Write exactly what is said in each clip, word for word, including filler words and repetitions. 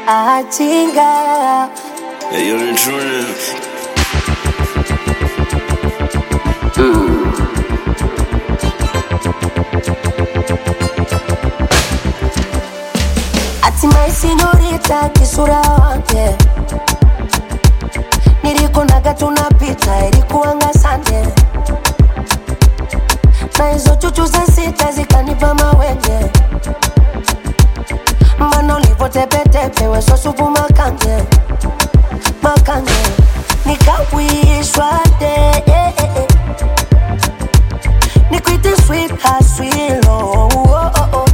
Achinga. Yeah, you're the truth. Hatimaye sinyorita kisura wake, nilikunaga tunapita ilikuanga sande, na hizo chuchu za sita zikanipa mawenge. Mbona ulivotepetepe weso supu makange makange, nikawishwa de eh, eh, eh. Nikuite sweet haswilo oh, oh, oh.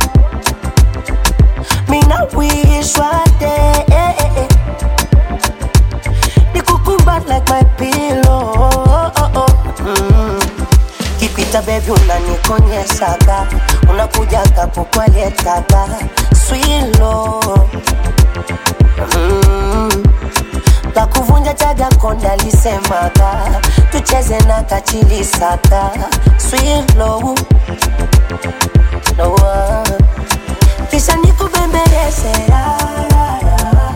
Mina wishwa de eh, eh, eh. Nikukumbat like my pillow oh, oh, oh. Mm. Kipita baby unanikonyeshaga, unakujaga kukwaletaga swilo mm. Kakuvunja chaga konda lisemaga, tucheze na kachilisaka swilo no, uh. Kisha nikubembeleze la, la, la.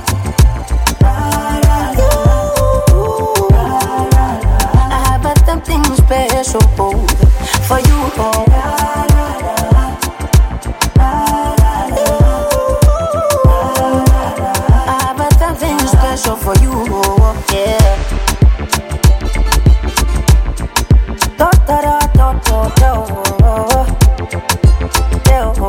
I have something special for you, oh. I have something special for you, oh, yeah. Do do do do do do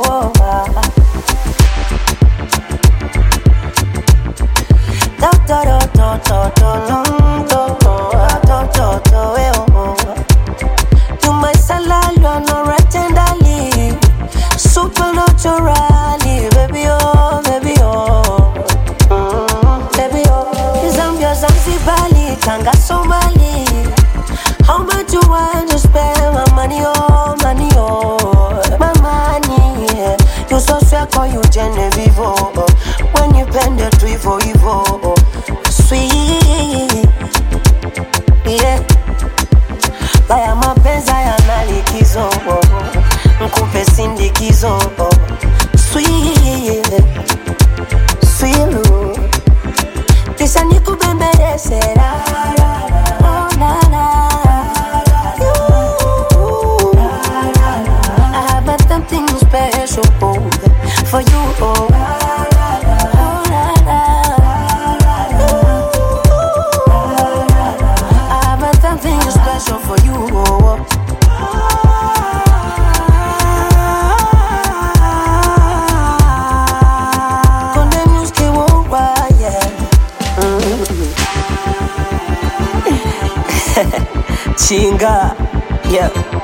do do do do do. You my salad, you no tenderly, super naturally, baby oh, baby oh, mm, baby oh. Zambia, Zanzibari, Tanga, Somali. How much you want to spend my money oh, money oh, my money? Yeah. You so sweet, call you Genevieve oh. When you bend it to evil, evil, sweet, yeah. Baya mapenza yana likizo, nkupe sindikizo, sweet, sweet. Kisha nikubembeleze la, oh la la. I have something special for you, oh. Special for you, oh. Konde music won't yeah. Mm. Chinga, yeah.